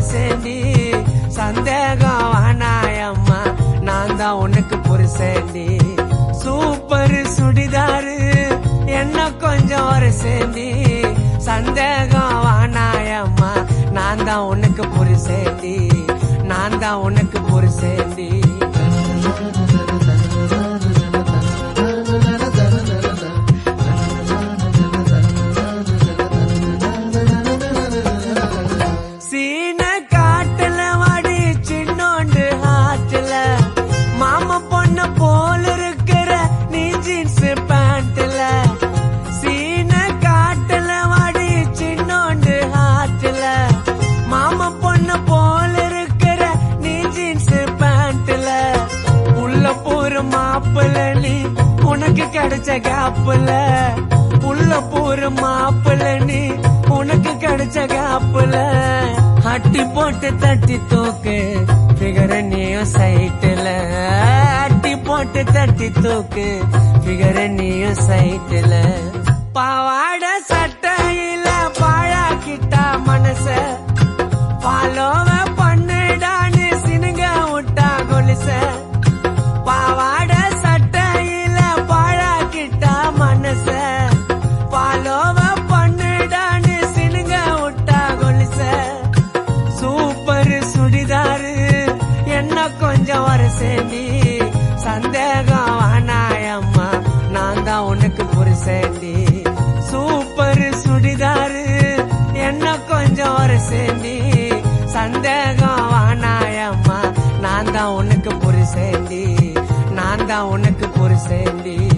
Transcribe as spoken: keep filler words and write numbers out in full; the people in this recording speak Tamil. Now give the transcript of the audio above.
வரசேண்டி சந்தேகம் வானாயம்மா நான் தான் உனக்கு புருஷேண்டி சூப்பர் சுடிதாரு என்ன கொஞ்சம் வரசேண்டி சந்தேகம் வானாயம்மா நான் தான் உனக்கு புருஷேண்டி நான் தான் உனக்கு புருஷேண்டி உனக்கு கிடைச்ச கேப்புல உள்ள பூர மாப்பிள்ள நீ உனக்கு கிடைச்ச கேப்புல அட்டி போட்டு தட்டி தூக்கு பிகர நீயும் சைட்டுல அட்டி போட்டு தட்டி தூக்கு பிகர நீயும் சைட்டுல பாவாட சட்டையில பாழாக்கிட்டா மனச பாலோவ பண்ணுடான்னு சினுங்க விட்டா கொலுச பாவாட சட்டையில பாழாக்கிட்டா மனச பாலோவ பண்ணுடான்னு சினுங்க விட்டா கொலுச சூப்பர் சுடிதாரு என்ன கொஞ்சம் வரசேண்டி சந்தேகம் வானாயம்மா நான் தான் உனக்கு புருஷேண்டி சூப்பர் சுடிதாரு என்ன கொஞ்சம் வரசேண்டி சந்தேகம் வானாயம்மா நான் தான் உனக்கு புருஷேண்டி நான் தான் உனக்கு புருஷேண்டி